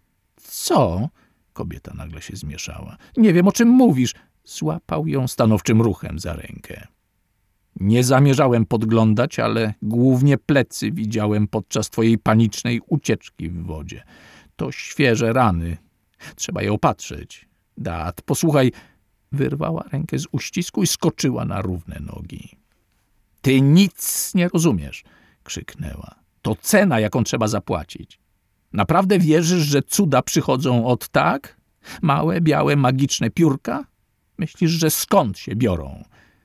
Co? Kobieta nagle się zmieszała. Nie wiem, o czym mówisz. Złapał ją stanowczym ruchem za rękę. Nie zamierzałem podglądać, ale głównie plecy widziałem podczas twojej panicznej ucieczki w wodzie. To świeże rany. Trzeba je opatrzyć. Dat, posłuchaj. Wyrwała rękę z uścisku i skoczyła na równe nogi. Ty nic nie rozumiesz, krzyknęła. To cena, jaką trzeba zapłacić. Naprawdę wierzysz, że cuda przychodzą od tak? Małe, białe, magiczne piórka? Myślisz, że skąd się biorą?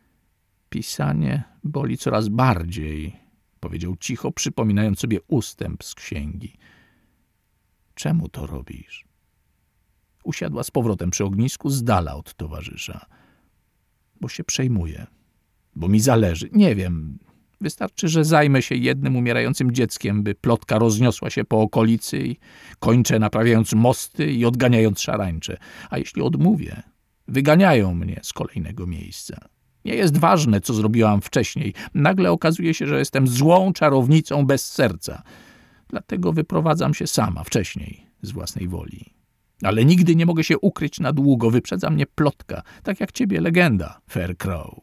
Pisanie boli coraz bardziej, powiedział cicho, przypominając sobie ustęp z księgi. Czemu to robisz? Usiadła z powrotem przy ognisku, z dala od towarzysza. Bo się przejmuję. Bo mi zależy. Nie wiem. Wystarczy, że zajmę się jednym umierającym dzieckiem, by plotka rozniosła się po okolicy i kończę naprawiając mosty i odganiając szarańcze. A jeśli odmówię, wyganiają mnie z kolejnego miejsca. Nie jest ważne, co zrobiłam wcześniej. Nagle okazuje się, że jestem złą czarownicą bez serca. Dlatego wyprowadzam się sama wcześniej, z własnej woli. Ale nigdy nie mogę się ukryć na długo. Wyprzedza mnie plotka, tak jak ciebie legenda, Fair Crow.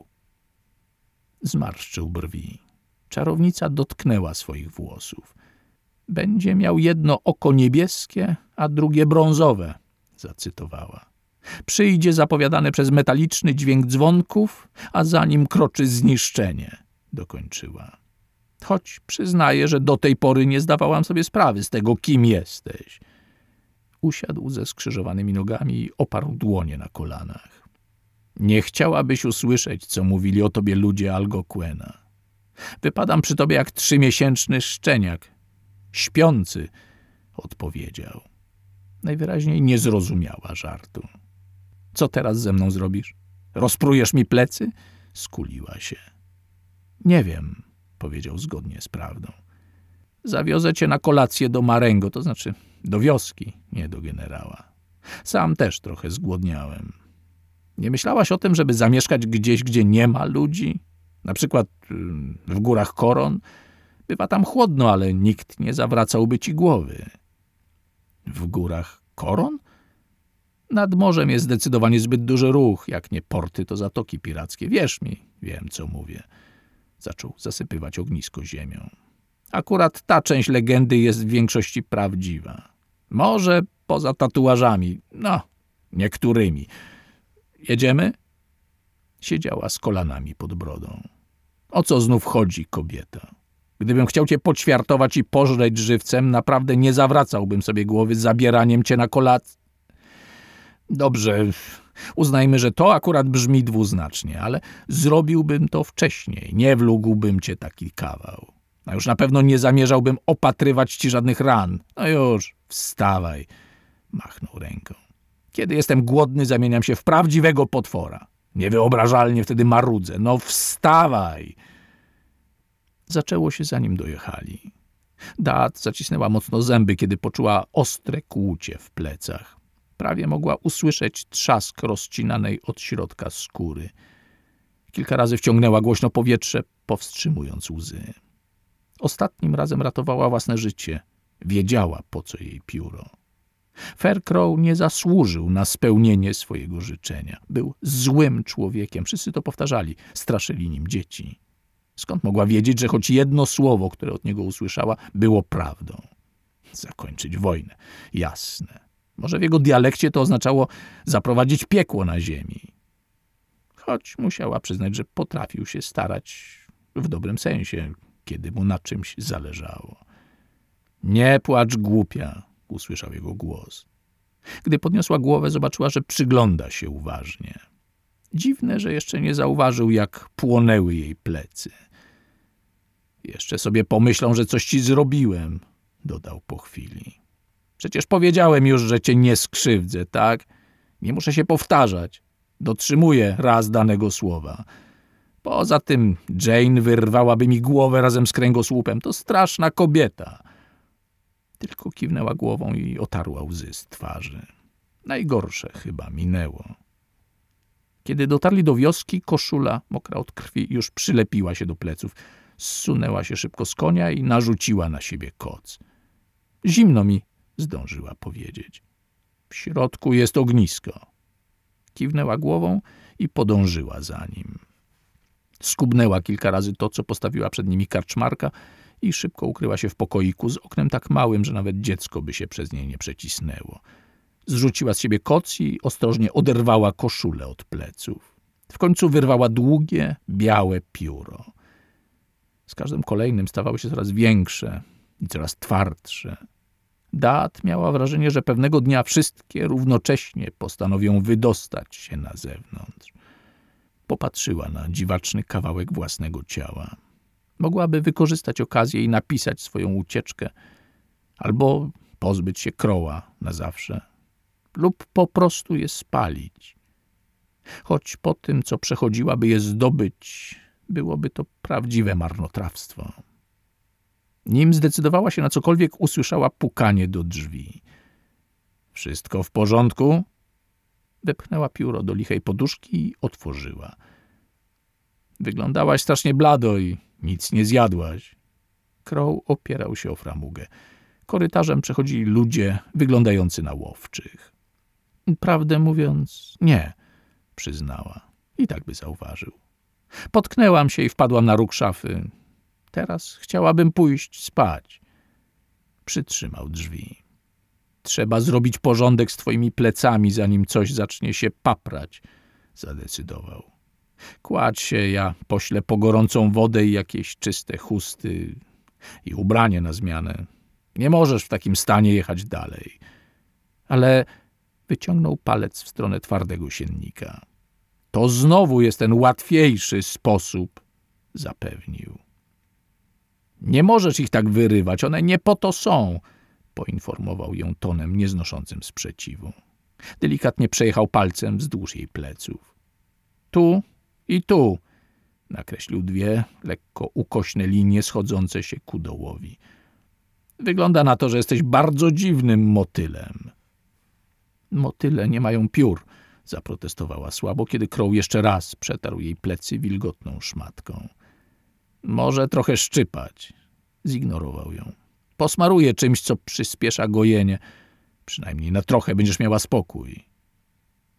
Zmarszczył brwi. Czarownica dotknęła swoich włosów. Będzie miał jedno oko niebieskie, a drugie brązowe, zacytowała. Przyjdzie zapowiadane przez metaliczny dźwięk dzwonków, a za nim kroczy zniszczenie, dokończyła. Choć przyznaję, że do tej pory nie zdawałam sobie sprawy z tego, kim jesteś. Usiadł ze skrzyżowanymi nogami i oparł dłonie na kolanach. Nie chciałabyś usłyszeć, co mówili o tobie ludzie Algonquina. Wypadam przy tobie jak 3-miesięczny szczeniak. Śpiący, odpowiedział. Najwyraźniej nie zrozumiała żartu. Co teraz ze mną zrobisz? Rozprujesz mi plecy? Skuliła się. Nie wiem, powiedział zgodnie z prawdą. Zawiozę cię na kolację do Marengo, to znaczy do wioski, nie do generała. Sam też trochę zgłodniałem. Nie myślałaś o tym, żeby zamieszkać gdzieś, gdzie nie ma ludzi? Na przykład w górach Koron? Bywa tam chłodno, ale nikt nie zawracałby ci głowy. W górach Koron? Nad morzem jest zdecydowanie zbyt duży ruch, jak nie porty, to zatoki pirackie. Wierz mi, wiem, co mówię. Zaczął zasypywać ognisko ziemią. Akurat ta część legendy jest w większości prawdziwa. Może poza tatuażami, niektórymi. Jedziemy? Siedziała z kolanami pod brodą. O co znów chodzi, kobieta? Gdybym chciał cię poćwiartować i pożreć żywcem, naprawdę nie zawracałbym sobie głowy zabieraniem cię na kolację. Dobrze, uznajmy, że to akurat brzmi dwuznacznie, ale zrobiłbym to wcześniej. Nie wlógłbym cię taki kawał. A już na pewno nie zamierzałbym opatrywać ci żadnych ran. No już, wstawaj. Machnął ręką. Kiedy jestem głodny, zamieniam się w prawdziwego potwora. Niewyobrażalnie wtedy marudzę. No wstawaj! Zaczęło się, zanim dojechali. Dad zacisnęła mocno zęby, kiedy poczuła ostre kłucie w plecach. Prawie mogła usłyszeć trzask rozcinanej od środka skóry. Kilka razy wciągnęła głośno powietrze, powstrzymując łzy. Ostatnim razem ratowała własne życie. Wiedziała, po co jej pióro. Faircrow nie zasłużył na spełnienie swojego życzenia. Był złym człowiekiem. Wszyscy to powtarzali. Straszyli nim dzieci. Skąd mogła wiedzieć, że choć jedno słowo, które od niego usłyszała, było prawdą? Zakończyć wojnę. Jasne. Może w jego dialekcie to oznaczało zaprowadzić piekło na ziemi. Choć musiała przyznać, że potrafił się starać w dobrym sensie, kiedy mu na czymś zależało. Nie płacz, głupia, usłyszał jego głos. Gdy podniosła głowę, zobaczyła, że przygląda się uważnie. Dziwne, że jeszcze nie zauważył, jak płonęły jej plecy. Jeszcze sobie pomyślą, że coś ci zrobiłem, dodał po chwili. Przecież powiedziałem już, że cię nie skrzywdzę, tak? Nie muszę się powtarzać. Dotrzymuję raz danego słowa. Poza tym Jane wyrwałaby mi głowę razem z kręgosłupem. To straszna kobieta. Tylko kiwnęła głową i otarła łzy z twarzy. Najgorsze chyba minęło. Kiedy dotarli do wioski, koszula, mokra od krwi, już przylepiła się do pleców. Zsunęła się szybko z konia i narzuciła na siebie koc. Zimno mi, zdążyła powiedzieć. W środku jest ognisko. Kiwnęła głową i podążyła za nim. Skubnęła kilka razy to, co postawiła przed nimi karczmarka i szybko ukryła się w pokoiku z oknem tak małym, że nawet dziecko by się przez nie nie przecisnęło. Zrzuciła z siebie koc i ostrożnie oderwała koszulę od pleców. W końcu wyrwała długie, białe pióro. Z każdym kolejnym stawały się coraz większe i coraz twardsze. Dad miała wrażenie, że pewnego dnia wszystkie równocześnie postanowią wydostać się na zewnątrz. Popatrzyła na dziwaczny kawałek własnego ciała. Mogłaby wykorzystać okazję i napisać swoją ucieczkę, albo pozbyć się Crowa na zawsze, lub po prostu je spalić. Choć po tym, co przechodziła, by je zdobyć, byłoby to prawdziwe marnotrawstwo. Nim zdecydowała się na cokolwiek, usłyszała pukanie do drzwi. Wszystko w porządku? Wepchnęła pióro do lichej poduszki i otworzyła. Wyglądałaś strasznie blado i nic nie zjadłaś. Crow opierał się o framugę. Korytarzem przechodzili ludzie wyglądający na łowczych. Prawdę mówiąc, nie, przyznała. I tak by zauważył. Potknęłam się i wpadłam na róg szafy. Teraz chciałabym pójść spać. Przytrzymał drzwi. Trzeba zrobić porządek z twoimi plecami, zanim coś zacznie się paprać, zadecydował. Kładź się, ja poślę po gorącą wodę i jakieś czyste chusty i ubranie na zmianę. Nie możesz w takim stanie jechać dalej. Ale wyciągnął palec w stronę twardego siennika. To znowu jest ten łatwiejszy sposób, zapewnił. Nie możesz ich tak wyrywać, one nie po to są, poinformował ją tonem nieznoszącym sprzeciwu. Delikatnie przejechał palcem wzdłuż jej pleców. Tu i tu, nakreślił dwie lekko ukośne linie schodzące się ku dołowi. Wygląda na to, że jesteś bardzo dziwnym motylem. Motyle nie mają piór, zaprotestowała słabo, kiedy Crow jeszcze raz przetarł jej plecy wilgotną szmatką. Może trochę szczypać. Zignorował ją. Posmaruję czymś, co przyspiesza gojenie. Przynajmniej na trochę będziesz miała spokój.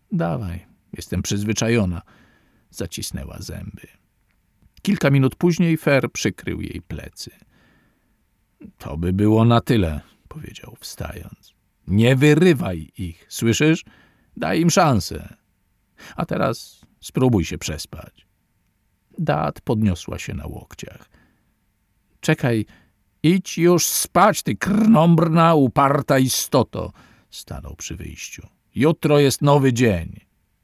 Dawaj, jestem przyzwyczajona. Zacisnęła zęby. Kilka minut później Fer przykrył jej plecy. To by było na tyle, powiedział wstając. Nie wyrywaj ich, słyszysz? Daj im szansę. A teraz spróbuj się przespać. Dad podniosła się na łokciach. Czekaj, idź już spać, ty krnąbrna, uparta istoto, stanął przy wyjściu. Jutro jest nowy dzień.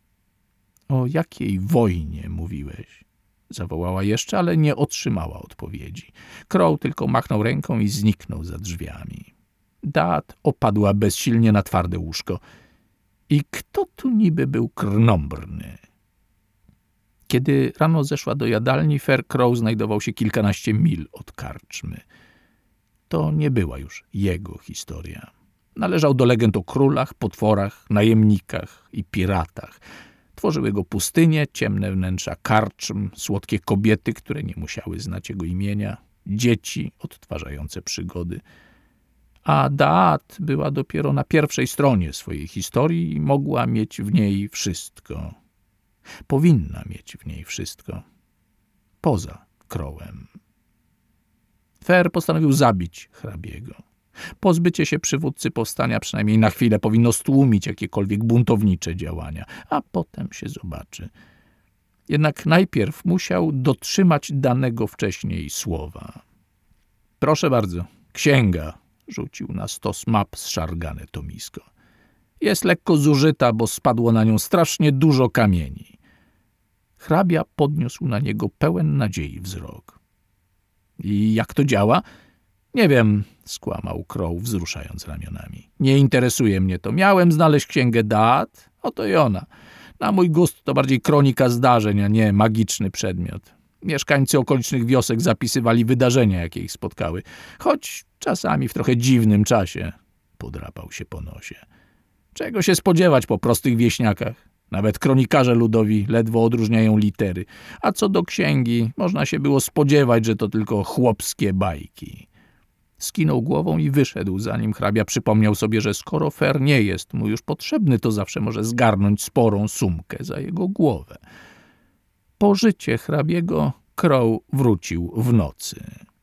O jakiej wojnie mówiłeś? Zawołała jeszcze, ale nie otrzymała odpowiedzi. Crow tylko machnął ręką i zniknął za drzwiami. Dad opadła bezsilnie na twarde łóżko. I kto tu niby był krnąbrny? Kiedy rano zeszła do jadalni, Fer Crow znajdował się kilkanaście mil od karczmy. To nie była już jego historia. Należał do legend o królach, potworach, najemnikach i piratach. Tworzyły go pustynie, ciemne wnętrza karczm, słodkie kobiety, które nie musiały znać jego imienia, dzieci odtwarzające przygody. A Daat była dopiero na pierwszej stronie swojej historii i mogła mieć w niej wszystko. Powinna mieć w niej wszystko. Poza Crowem. Fer postanowił zabić hrabiego. Pozbycie się przywódcy powstania przynajmniej na chwilę powinno stłumić jakiekolwiek buntownicze działania, a potem się zobaczy. Jednak najpierw musiał dotrzymać danego wcześniej słowa. Proszę bardzo, księga, rzucił na stos map zszargane tomisko. Jest lekko zużyta, bo spadło na nią strasznie dużo kamieni. Hrabia podniósł na niego pełen nadziei wzrok. I jak to działa? Nie wiem, skłamał Crow, wzruszając ramionami. Nie interesuje mnie to. Miałem znaleźć księgę Daat, oto i ona. Na mój gust to bardziej kronika zdarzeń, a nie magiczny przedmiot. Mieszkańcy okolicznych wiosek zapisywali wydarzenia, jakie ich spotkały, choć czasami w trochę dziwnym czasie. Podrapał się po nosie. Czego się spodziewać po prostych wieśniakach? Nawet kronikarze ludowi ledwo odróżniają litery. A co do księgi, można się było spodziewać, że to tylko chłopskie bajki. Skinął głową i wyszedł, zanim hrabia przypomniał sobie, że skoro Fer nie jest mu już potrzebny, to zawsze może zgarnąć sporą sumkę za jego głowę. Po życie hrabiego Crow wrócił w nocy.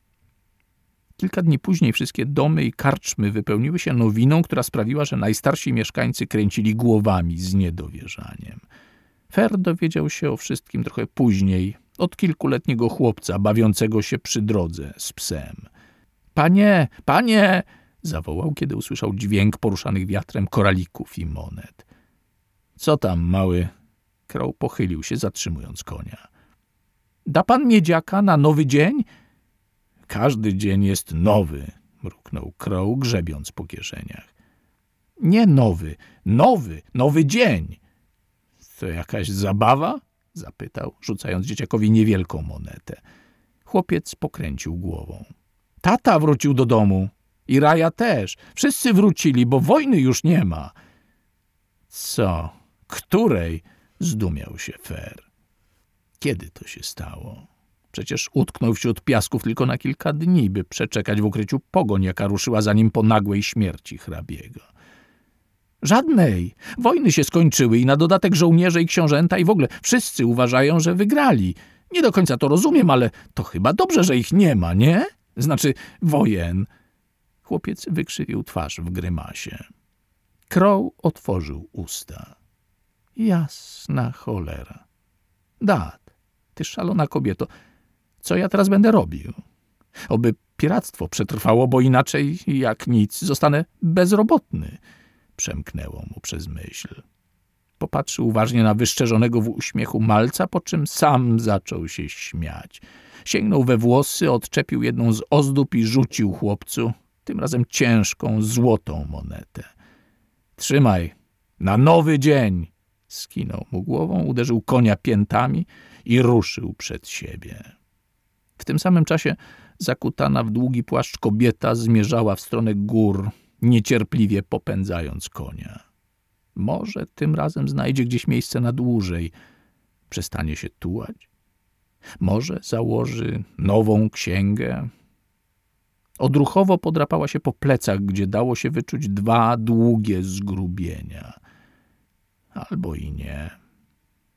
Kilka dni później wszystkie domy i karczmy wypełniły się nowiną, która sprawiła, że najstarsi mieszkańcy kręcili głowami z niedowierzaniem. Fer dowiedział się o wszystkim trochę później, od kilkuletniego chłopca bawiącego się przy drodze z psem. Panie, panie! Zawołał, kiedy usłyszał dźwięk poruszanych wiatrem koralików i monet. Co tam, mały? Crow pochylił się, zatrzymując konia. Da pan miedziaka na nowy dzień? Każdy dzień jest nowy, mruknął Crow, grzebiąc po kieszeniach. Nie nowy, nowy dzień. To jakaś zabawa? Zapytał, rzucając dzieciakowi niewielką monetę. Chłopiec pokręcił głową. Tata wrócił do domu i Raja też. Wszyscy wrócili, bo wojny już nie ma. Co? Której? Zdumiał się Fer. Kiedy to się stało? Przecież utknął wśród piasków tylko na kilka dni, by przeczekać w ukryciu pogoń, jaka ruszyła za nim po nagłej śmierci hrabiego. Żadnej. Wojny się skończyły i na dodatek żołnierze i książęta i w ogóle wszyscy uważają, że wygrali. Nie do końca to rozumiem, ale to chyba dobrze, że ich nie ma, nie? Znaczy wojen. Chłopiec wykrzywił twarz w grymasie. Crow otworzył usta. Jasna cholera. Dad, ty szalona kobieto, co ja teraz będę robił? Oby piractwo przetrwało, bo inaczej, jak nic, zostanę bezrobotny. Przemknęło mu przez myśl. Popatrzył uważnie na wyszczerzonego w uśmiechu malca, po czym sam zaczął się śmiać. Sięgnął we włosy, odczepił jedną z ozdób i rzucił chłopcu, tym razem ciężką, złotą monetę. Trzymaj, na nowy dzień! Skinął mu głową, uderzył konia piętami i ruszył przed siebie. W tym samym czasie zakutana w długi płaszcz kobieta zmierzała w stronę gór, niecierpliwie popędzając konia. Może tym razem znajdzie gdzieś miejsce na dłużej. Przestanie się tułać. Może założy nową księgę. Odruchowo podrapała się po plecach, gdzie dało się wyczuć 2 długie zgrubienia. albo i nie.